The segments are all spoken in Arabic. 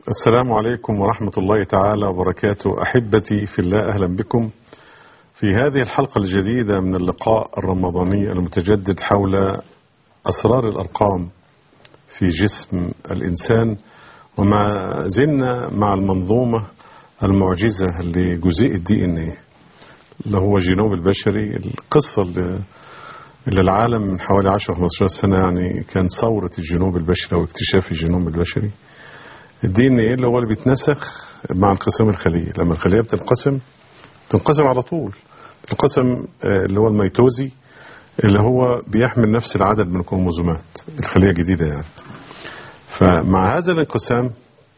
السلام عليكم ورحمة الله تعالى وبركاته. أحبتي في الله، أهلا بكم في هذه الحلقة الجديدة من اللقاء الرمضاني المتجدد حول أسرار الأرقام في جسم الإنسان، وما زلنا مع المنظومة المعجزة لجزيء الدي ان ايه اللي هو جينوم البشري. القصة اللي العالم من حوالي 10-15 سنة يعني كان ثورة الجينوم البشري واكتشاف الجينوم البشري. الدي ان ايه اللي هو اللي بيتنسخ مع انقسام الخلية. لما الخلية بتنقسم على طول، تنقسم اللي هو الميتوزي اللي هو بيحمل نفس العدد من الكروموزومات، الخلية الجديدة يعني. فمع هذا الانقسام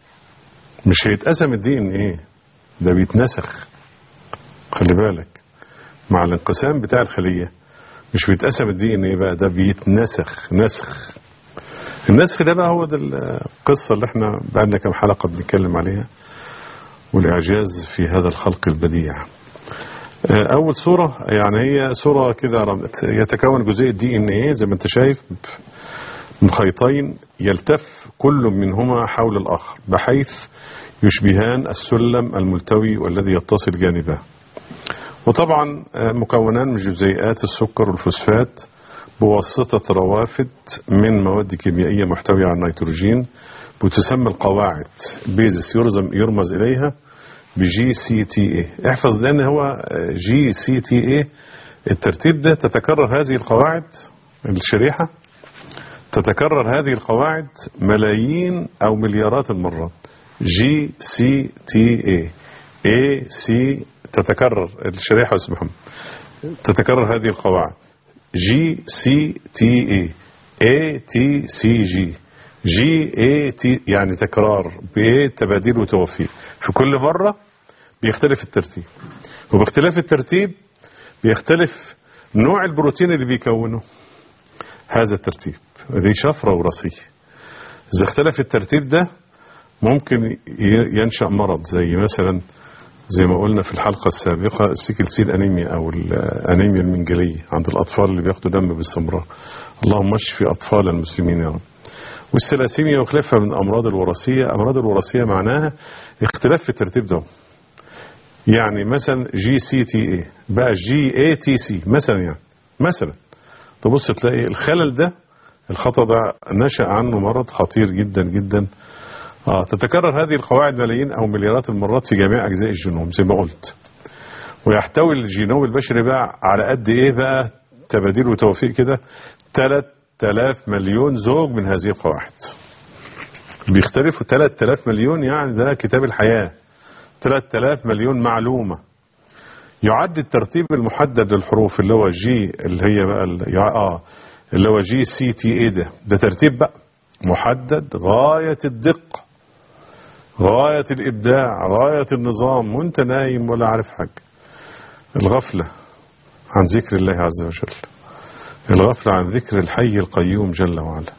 مش هيتقسم الدي ان ايه، ده بيتنسخ. خلي بالك، مع الانقسام بتاع الخلية مش بيتقسم الدي ان ايه بقى، ده بيتنسخ نسخ. النسخ ده بقى هو ده القصة اللي احنا بقالنا كم حلقة بنتكلم عليها، والإعجاز في هذا الخلق البديع. أول صورة يعني هي صورة كده يتكون جزيء الدي ان ايه زي ما انت شايف من خيطين يلتف كل منهما حول الآخر بحيث يشبهان السلم الملتوي والذي يتصل جانبه. وطبعا مكونان من جزيئات السكر والفوسفات بواسطة روافد من مواد كيميائية محتوية على النيتروجين بتسمى القواعد بيزس، يرمز إليها بجي سي تي اي. احفظ لأن هو جي سي تي اي الترتيب ده تتكرر هذه القواعد الشريحة، تتكرر هذه القواعد ملايين أو مليارات المرات. جي سي تي اي اي سي تتكرر الشريحة اسمهم، تتكرر هذه القواعد جي سي تي اي اي تي سي جي جي اي تي، يعني تكرار بتباديل وتوفيق. في كل مرة بيختلف الترتيب، وباختلاف الترتيب بيختلف نوع البروتين اللي بيكونه هذا الترتيب. دي شفرة وراثية. إذا اختلف الترتيب ده ممكن ينشأ مرض زي ما قلنا في الحلقة السابقة السيكل سيل أنيميا أو الأنيميا المنجلية عند الأطفال اللي بياخدوا دم باستمرار. اللهم اشفي أطفال المسلمين يا رب. والسلاسيميا وخلافها من الأمراض الوراثية. أمراض الوراثية معناها اختلاف في الترتيب ده. يعني مثلا جي سي تي اي بقى جي اي تي سي مثلا، يعني مثلا تبص تلاقي الخلل ده، الخطأ ده نشأ عنه مرض خطير جدا جدا. تتكرر هذه القواعد ملايين أو مليارات المرات في جميع أجزاء الجينوم زي ما قلت. ويحتوي الجينوم البشري بقى على قد إيه بقى تباديل وتوفيق كده 3000 مليون زوج من هذه القواعد. بيختلفوا 3000 مليون، يعني ده كتاب الحياة. 3000 مليون معلومة. يعد الترتيب المحدد للحروف اللي هو جي اللي هي بقى اللي هو جي سي تي اي ده ترتيب بقى محدد غاية الدقة، غاية الإبداع، غاية النظام، وانت نايم ولا عارف حاجة. الغفلة عن ذكر الله عز وجل، الغفلة عن ذكر الحي القيوم جل وعلا.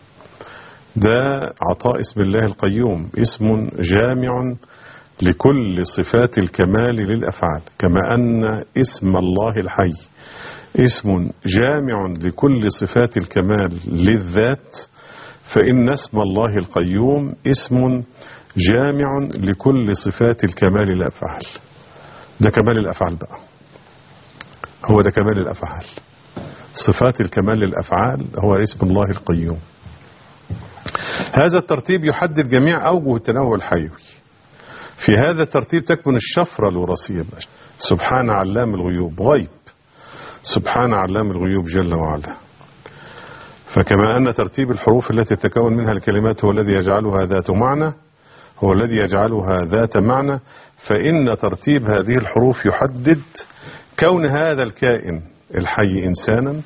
ده عطاء اسم الله القيوم، اسم جامع لكل صفات الكمال للأفعال، كما أن اسم الله الحي اسم جامع لكل صفات الكمال للذات، فإن اسم الله القيوم اسم جامع لكل صفات الكمال للأفعال. ده كمال الأفعال بقى، هو ده كمال الأفعال. صفات الكمال للأفعال هو اسم الله القيوم. هذا الترتيب يحدد جميع أوجه التنوع الحيوي. في هذا الترتيب تكمن الشفرة الوراثية. سبحان علام الغيوب، غيب سبحان علام الغيوب جل وعلا. فكما أن ترتيب الحروف التي تتكون منها الكلمات هو الذي يجعلها ذات معنى، فإن ترتيب هذه الحروف يحدد كون هذا الكائن الحي إنسانا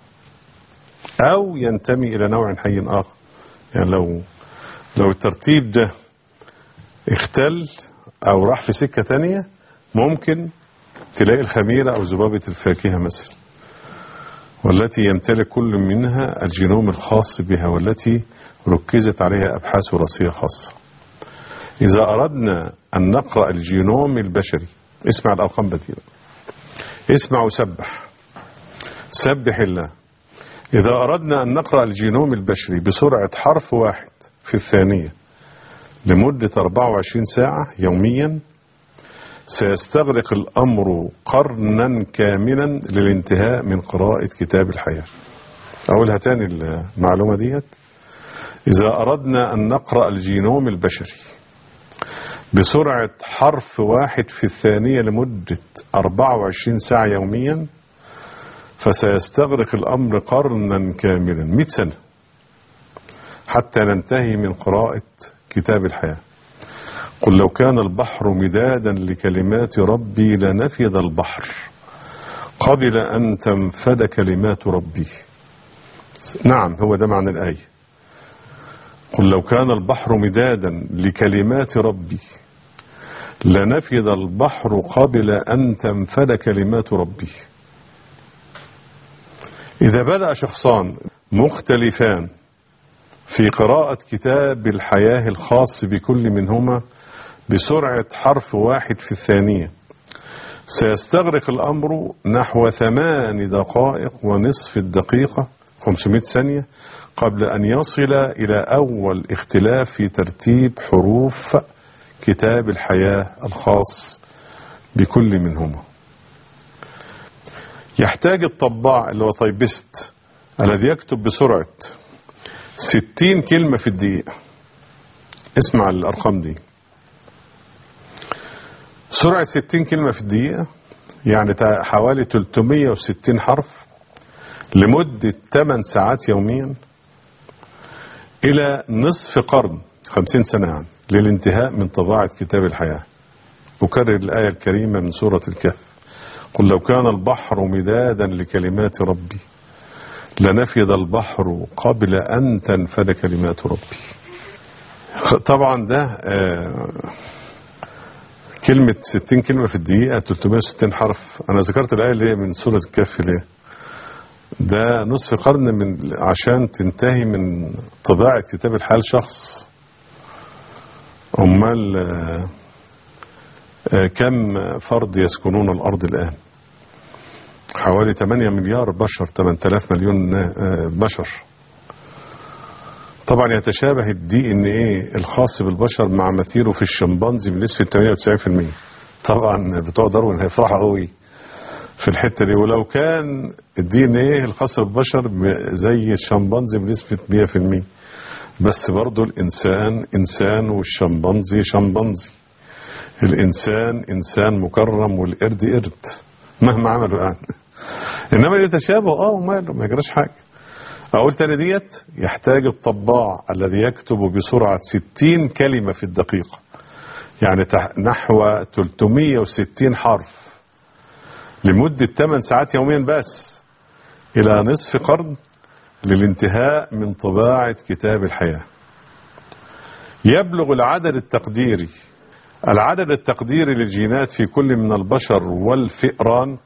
أو ينتمي إلى نوع حي آخر. يعني لو الترتيب ده اختل أو راح في سكة تانية ممكن تلاقي الخميرة أو ذبابة الفاكهة مثلا، والتي يمتلك كل منها الجينوم الخاص بها والتي ركزت عليها أبحاث وراثية خاصة. إذا أردنا أن نقرأ الجينوم البشري، اسمع الأرقام بديلة، اسمع سبح الله. إذا أردنا أن نقرأ الجينوم البشري بسرعة حرف واحد في الثانية لمدة 24 ساعة يوميا سيستغرق الأمر قرنا كاملا للانتهاء من قراءة كتاب الحياة. أقولها تاني المعلومة ديت: إذا أردنا أن نقرأ الجينوم البشري بسرعة حرف واحد في الثانية لمدة 24 ساعة يوميا فسيستغرق الأمر قرنا كاملا 100 سنة حتى ننتهي من قراءة كتاب الحياة. قل لو كان البحر مدادا لكلمات ربي لنفد البحر قبل أن تنفد كلمات ربي. نعم، هو ده معنى الآية. قل لو كان البحر مدادا لكلمات ربي لنفد البحر قبل أن تنفد كلمات ربي. إذا بدأ شخصان مختلفان في قراءة كتاب الحياة الخاص بكل منهما بسرعة حرف واحد في الثانية سيستغرق الأمر نحو 8 دقائق ونصف الدقيقة 500 ثانية قبل أن يصل إلى أول اختلاف في ترتيب حروف كتاب الحياة الخاص بكل منهما. يحتاج الطباع اللي هو طيبست الذي يكتب بسرعة 60 كلمة في الدقيقة. اسمع الأرقام دي: سرعة 60 كلمة في الدقيقة يعني حوالي 360 حرف لمدة 8 ساعات يوميا إلى نصف قرن 50 سنة يعني للانتهاء من طباعة كتاب الحياة. أكرر الآية الكريمة من سورة الكهف: قل لو كان البحر مدادا لكلمات ربي لنفد البحر قبل أن تنفد كلمات ربي. طبعا ده كلمة 60 كلمة في الدقيقة 360 حرف. أنا ذكرت الآية اللي هي من سورة الكهف ليه؟ ده نصف قرن عشان تنتهي من طباعة كتاب الحياة لشخص. أمال كم فرد يسكنون الأرض الآن؟ حوالي 8 مليار بشر، 8000 مليون بشر. طبعا يتشابه الدي ان ايه الخاص بالبشر مع مثيله في الشمبانزي بنسبة 98%. طبعا بتوع داروين هيفرحوا قوي في الحتة دي. ولو كان الدي ان ايه الخاص بالبشر زي الشمبانزي بنسبة 100%، بس برضو الإنسان إنسان والشمبانزي شمبانزي. الإنسان إنسان مكرم والقرد قرد مهما عملوا يعني. إنما يتشابه وماله ما يجراش حاجة. أقول تاني ديت: يحتاج الطباع الذي يكتب بسرعة 60 كلمة في الدقيقة يعني نحو 360 حرف لمدة 8 ساعات يوميا بس إلى نصف قرن للانتهاء من طباعة كتاب الحياة. يبلغ العدد التقديري للجينات في كل من البشر والفئران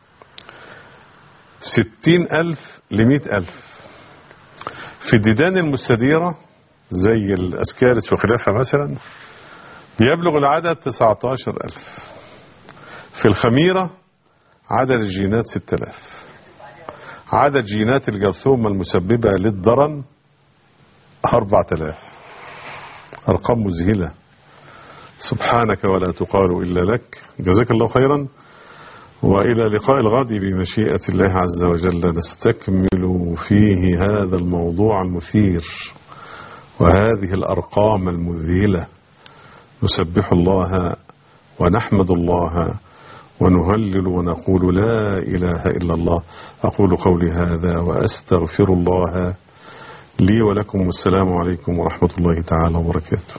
60,000 ل100,000. في الديدان المستديرة زي الأسكارس وخلافها مثلا بيبلغ العدد 19,000. في الخميرة عدد الجينات 6,000. عدد جينات الجرثومة المسببة للضرن 4,000. أرقام مذهلة. سبحانك ولا تقال إلا لك. جزاك الله خيرا، وإلى لقاء الغد بمشيئة الله عز وجل نستكمل فيه هذا الموضوع المثير وهذه الأرقام المذهلة. نسبح الله ونحمد الله ونهلل ونقول لا إله إلا الله. أقول قولي هذا وأستغفر الله لي ولكم، والسلام عليكم ورحمة الله تعالى وبركاته.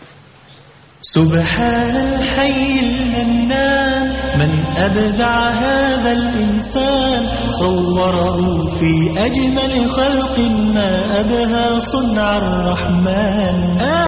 سبحان الحي المنان من أبدع هذا الإنسان صوره في أجمل خلق ما أبهى صنع الرحمن.